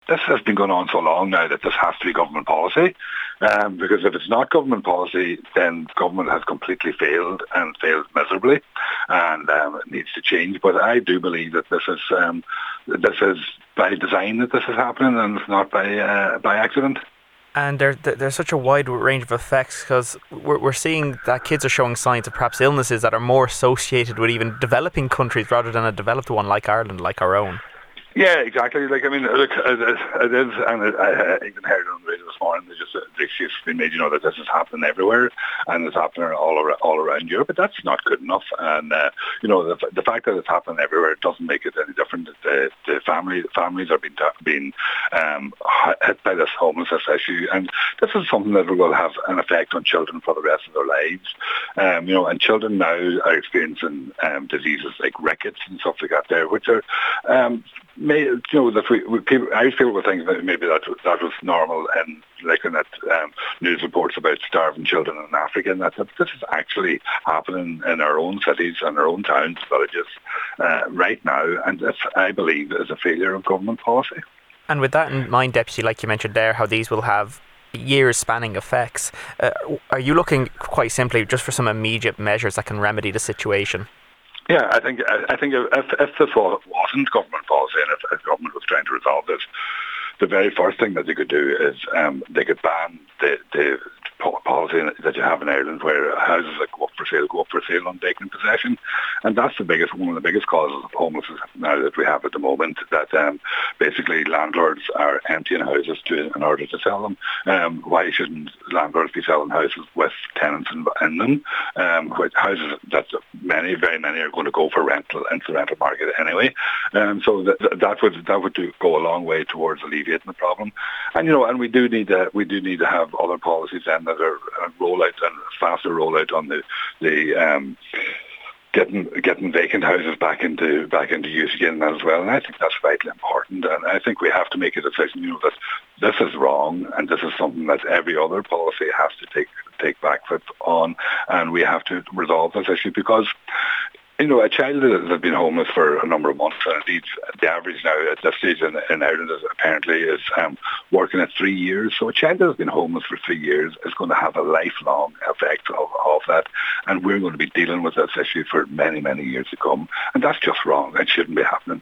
this has been going on so long now that this has to be government policy. Because if it's not government policy, then government has completely failed and failed miserably, and it needs to change. But I do believe that this is by design that this is happening, and it's not by accident. And there's such a wide range of effects, because we're seeing that kids are showing signs of perhaps illnesses that are more associated with even developing countries rather than a developed one like Ireland, like our own. Yeah, exactly. Look, it is, and I even heard on the radio this morning, the excuse has been made, that this is happening everywhere, and it's happening all around Europe, but that's not good enough. And, the fact that it's happening everywhere doesn't make it any different. The families are being hit by this homelessness issue, and this is something that will have an effect on children for the rest of their lives. And children now are experiencing diseases like rickets and stuff like that there, which are... Irish people would think that maybe that was normal, and looking at news reports about starving children in Africa, and that this is actually happening in our own cities and our own towns, villages right now, and this, I believe, is a failure of government policy. And with that in mind, Deputy, like you mentioned there, how these will have years-spanning effects, are you looking quite simply just for some immediate measures that can remedy the situation? Yeah, I think if this wasn't government policy, and if government was trying to resolve this, the very first thing that they could do is they could ban the policy that you have in Ireland, where houses that go up for sale on vacant possession, and that's one of the biggest causes of homelessness now that we have at the moment. That basically landlords are emptying houses in order to sell them. Why shouldn't landlords be selling houses with tenants in them? Houses that very many are going to go for rental into the rental market anyway. So that would go a long way towards alleviating the problem. And we do need to have other policies then that are faster rollout on the getting vacant houses back into use again as well. And I think that's vitally important. And I think we have to make a decision, that this is wrong, and this is something that every other policy has to take back foot on, and we have to resolve this issue, because a child that has been homeless for a number of months, and indeed the average now at this stage in Ireland is working at 3 years. So a child that has been homeless for 3 years is going to have a lifelong effect of that, and we're going to be dealing with this issue for many, many years to come. And that's just wrong. It shouldn't be happening.